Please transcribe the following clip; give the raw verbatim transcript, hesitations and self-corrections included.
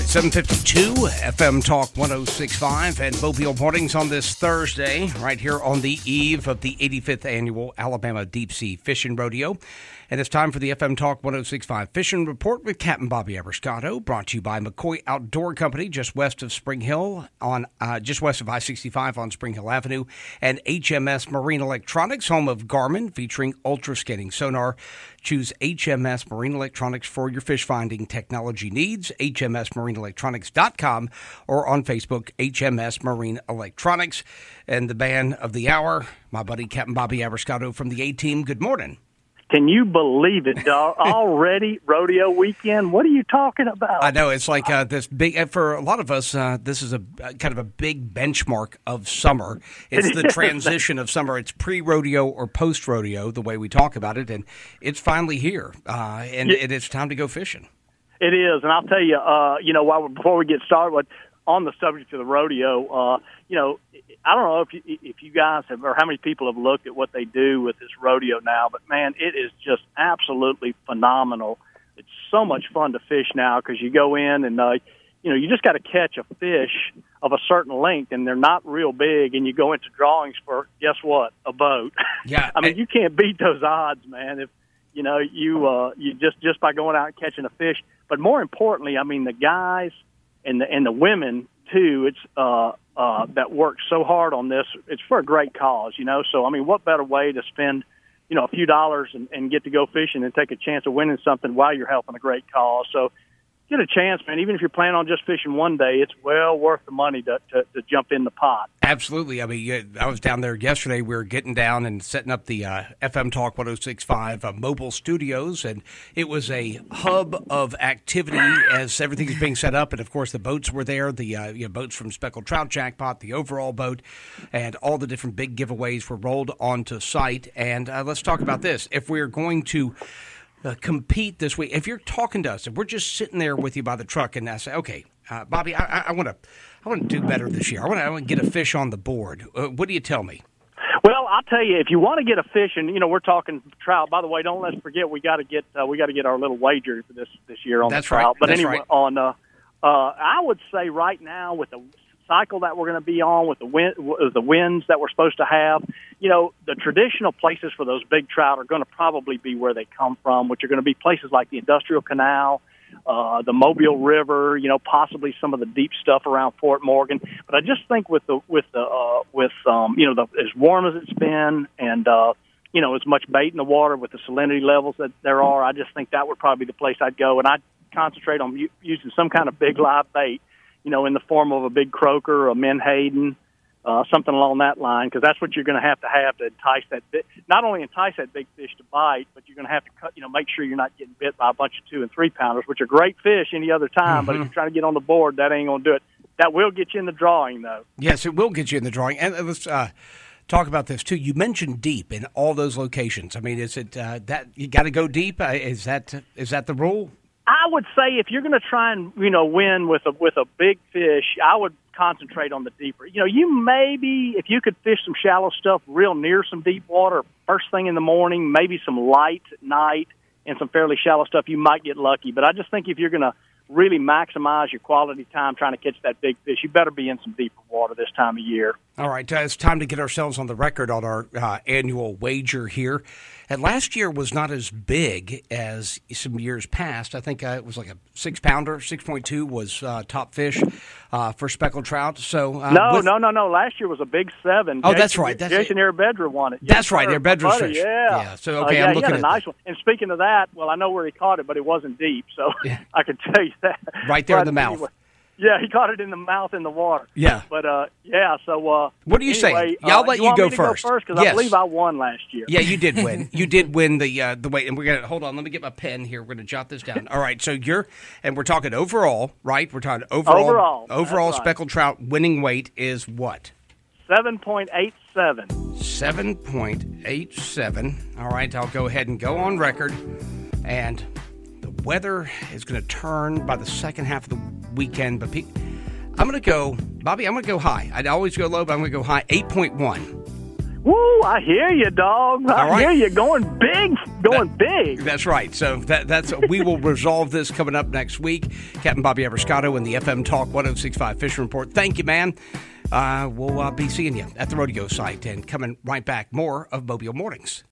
seven fifty-two F M Talk one oh six point five and Mobile Mornings on this Thursday, right here on the eve of the eighty-fifth Annual Alabama Deep Sea Fishing Rodeo. And it's time for the F M Talk one oh six point five Fishing Report with Captain Bobby Abrascato, brought to you by McCoy Outdoor Company, just west of Spring Hill, on uh, just west of I sixty-five on Spring Hill Avenue, and H M S Marine Electronics, home of Garmin, featuring ultra-scanning sonar. Choose H M S Marine Electronics for your fish finding technology needs. H M S marine electronics dot com or on Facebook, H M S Marine Electronics. And the man of the hour, my buddy Captain Bobby Abrascato from the A-Team. Good morning. Can you believe it, dog? Already rodeo weekend? What are you talking about? I know. It's like uh, this big, for a lot of us, uh, this is a uh, kind of a big benchmark of summer. It's the transition of summer. It's pre-rodeo or post-rodeo, the way we talk about it, and it's finally here, uh, and yeah. it, it's time to go fishing. It is, and I'll tell you, uh, you know, while before we get started on the subject of the rodeo, uh, you know, I don't know if you, if you guys have, or how many people have looked at what they do with this rodeo now, but man, it is just absolutely phenomenal. It's so much fun to fish now because you go in and, uh, you know, you just got to catch a fish of a certain length, and they're not real big, and you go into drawings for, guess what, a boat. Yeah. I mean, you can't beat those odds, man, if, you know, you, uh, you just, just by going out and catching a fish. But more importantly, I mean, the guys and the, and the women, too, it's, uh, Uh, that works so hard on this. It's for a great cause, you know. So, I mean, what better way to spend, you know, a few dollars and, and get to go fishing and take a chance of winning something while you're helping a great cause. So get a chance, man. Even if you're planning on just fishing one day, it's well worth the money to, to, to jump in the pot. Absolutely. I mean, I was down there yesterday. We were getting down and setting up the uh, F M Talk one oh six point five uh, mobile studios, and it was a hub of activity as everything's being set up. And, of course, the boats were there, the uh, you know, boats from Speckled Trout Jackpot, the overall boat, and all the different big giveaways were rolled onto site. And uh, let's talk about this. If we're going to Uh, compete this week, if you're talking to us, if we're just sitting there with you by the truck and I say, okay, uh, Bobby, I want to I want to do better this year. I want to I want to get a fish on the board. Uh, what do you tell me? Well, I'll tell you, if you want to get a fish, and you know we're talking trout. By the way, don't let's forget we got to get uh, we got to get our little wager for this this year on That's the trout. Right. But That's anyway, right. on uh, uh, I would say right now with the cycle that we're going to be on, with the wind, with the winds that we're supposed to have, you know, the traditional places for those big trout are going to probably be where they come from, which are going to be places like the Industrial Canal, uh, the Mobile River, you know, possibly some of the deep stuff around Fort Morgan. But I just think with the with the uh, with um, you know, the, as warm as it's been, and uh, you know, as much bait in the water with the salinity levels that there are, I just think that would probably be the place I'd go, and I'd concentrate on u- using some kind of big live bait, you know, in the form of a big croaker, a menhaden, uh, something along that line, because that's what you're going to have to have to entice that bit. Not only entice that big fish to bite, but you're going to have to cut, you know, make sure you're not getting bit by a bunch of two and three pounders, which are great fish any other time. Mm-hmm. But if you're trying to get on the board, that ain't going to do it. That will get you in the drawing, though. Yes, it will get you in the drawing. And let's uh, talk about this too. You mentioned deep in all those locations. I mean, is it uh, that you got to go deep? Uh, is that is that the rule? I would say if you're going to try and, you know, win with a with a big fish, I would concentrate on the deeper. You know, you maybe, if you could fish some shallow stuff real near some deep water first thing in the morning, maybe some light at night and some fairly shallow stuff, you might get lucky. But I just think if you're going to really maximize your quality time trying to catch that big fish, you better be in some deeper water this time of year. All right, uh, it's time to get ourselves on the record on our uh, annual wager here. And last year was not as big as some years past. I think uh, it was like a six-pounder, six point two was uh, top fish uh, for speckled trout. So uh, No, with... no, no, no. Last year was a big seven. Oh, Jason, that's right. That's Jason Airbedra won it. That's yes, right, Airbedra's fish. Yeah. yeah. So, okay, uh, yeah, I'm looking he had a at nice that. one. And speaking of that, well, I know where he caught it, but it wasn't deep, so yeah. I can tell you that. Right there but in the mouth. Anyway, yeah, he caught it in the mouth in the water. Yeah. But, uh, yeah, so... Uh, what do you anyway, say? Yeah, I'll uh, let you, you, want go me to first. Go first, because yes. I believe I won last year. Yeah, you did win. You did win the uh, the weight. And we're going to... Hold on, let me get my pen here. We're going to jot this down. All right, so you're... And we're talking overall, right? We're talking overall... Overall. Overall right. speckled trout winning weight is what? seven point eight seven. seven point eight seven. All right, I'll go ahead and go on record. And the weather is going to turn by the second half of the weekend. But pe- I'm going to go, Bobby, I'm going to go high. I'd always go low, but I'm going to go high, eight point one. Woo, I hear you, dog. I All right. hear you going big going that, big. That's right. So that, that's we will resolve this coming up next week. Captain Bobby Abrascato in the F M Talk one oh six point five Fishing Report. Thank you, man. Uh, we'll uh, be seeing you at the rodeo site and coming right back. More of Mobile Mornings.